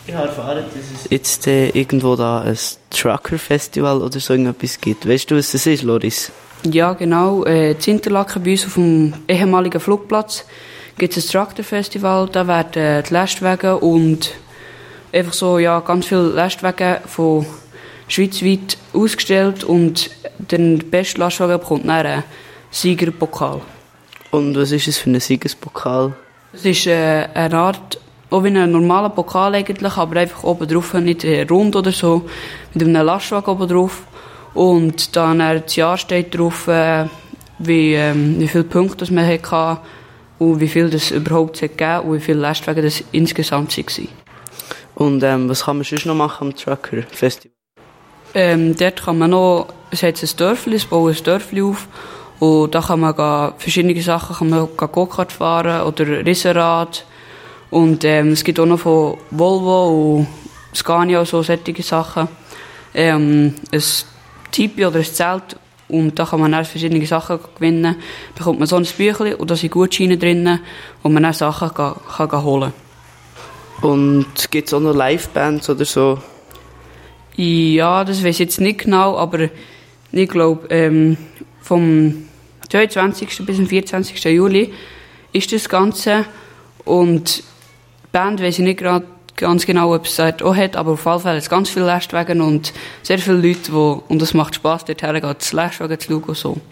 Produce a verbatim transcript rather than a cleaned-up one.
Ich habe erfahren, dass es jetzt äh, irgendwo da ein Trucker-Festival oder so irgendetwas gibt. Weißt du, was das ist, Loris? Ja, genau. Äh, in Interlaken bei uns auf dem ehemaligen Flugplatz gibt es ein Trucker-Festival. Da werden äh, die Lastwagen und einfach so, ja, ganz viele Lastwagen von schweizweit ausgestellt und der beste Lastwagen bekommt dann einen Siegerpokal. Und was ist es für ein Siegerpokal? Es ist äh, eine Art, auch wie ein normaler Pokal eigentlich, aber einfach oben drauf, nicht rund oder so, mit einem Lastwagen oben drauf. Und dann äh, das Jahr steht drauf, äh, wie, ähm, wie viele Punkte man hatte und wie viel das überhaupt gegeben und wie viele Lastwagen das insgesamt waren. Und ähm, was kann man sonst noch machen am Trucker-Festival? Ähm, dort kann man noch, es hat ein Dörfli, es bauen ein Dörfli auf und da kann man gehen, verschiedene Sachen, kann man Go-Kart fahren oder Riesenrad. Und ähm, es gibt auch noch von Volvo und Scania und so solche Sachen. Ähm, ein Tipi oder ein Zelt und da kann man dann verschiedene Sachen gewinnen. Da bekommt man so ein Büchlein und da sind Gutscheine drin, wo man dann Sachen kann, kann holen kann. Und gibt es auch noch Live-Bands oder so? Ja, das weiß ich jetzt nicht genau, aber ich glaube, ähm, vom zweiundzwanzigsten bis zum vierundzwanzigsten Juli ist das Ganze. Und die Band weiss ich nicht grad ganz genau, ob es dort auch hat, aber auf jeden Fall hat es ganz viele Lastwagen und sehr viele Leute, die, und es macht Spass, dort hergehen, das Lastwagen zu schauen und so.